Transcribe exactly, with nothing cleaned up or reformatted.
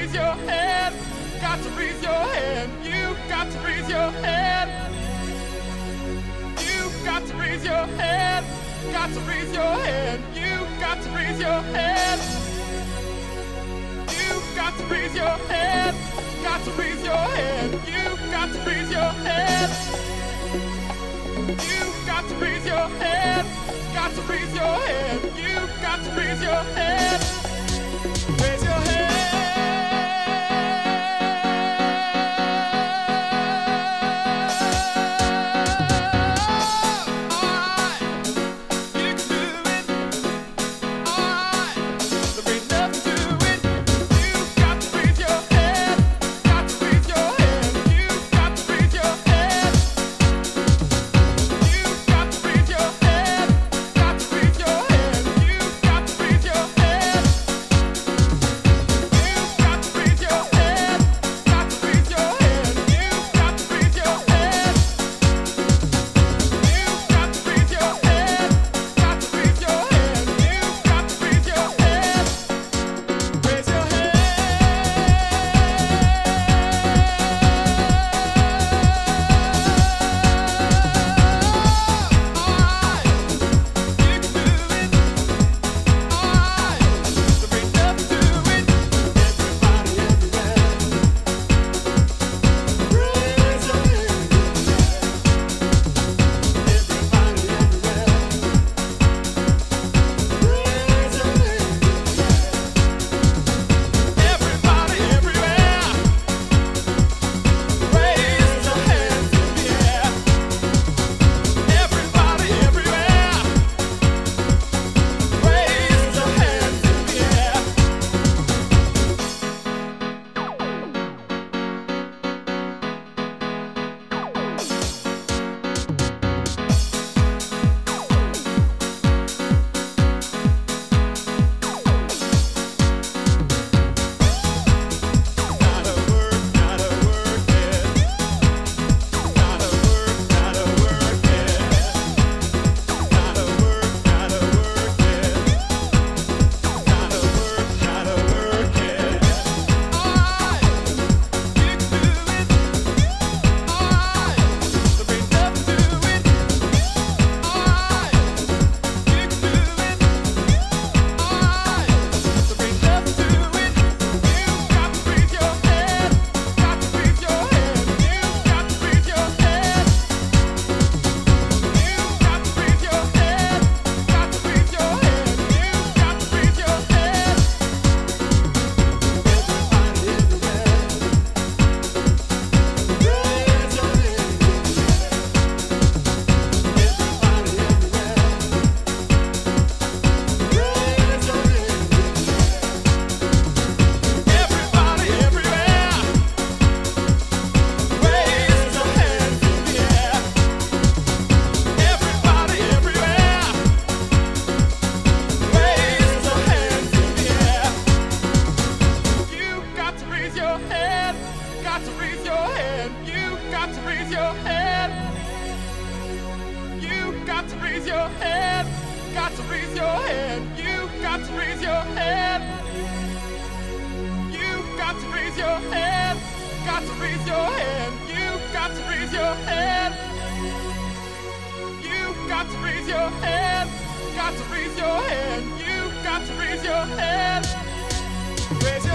raise your hand. Got to raise your hand. You got to raise your hand. You got to raise your hand. Got to raise your hand. You got to raise your hand. You got to raise your hand. Got to raise your hand. You got to raise your hand. You got to raise your hand. Got to raise your hand. You got to raise your hand. Raise your hand. Got to raise your hand. You got to raise your hand. You got to raise your hand. Got to raise your hand. You got to raise your hand. You got to raise your hand. Got to raise your hand. You got to raise your hand. Raise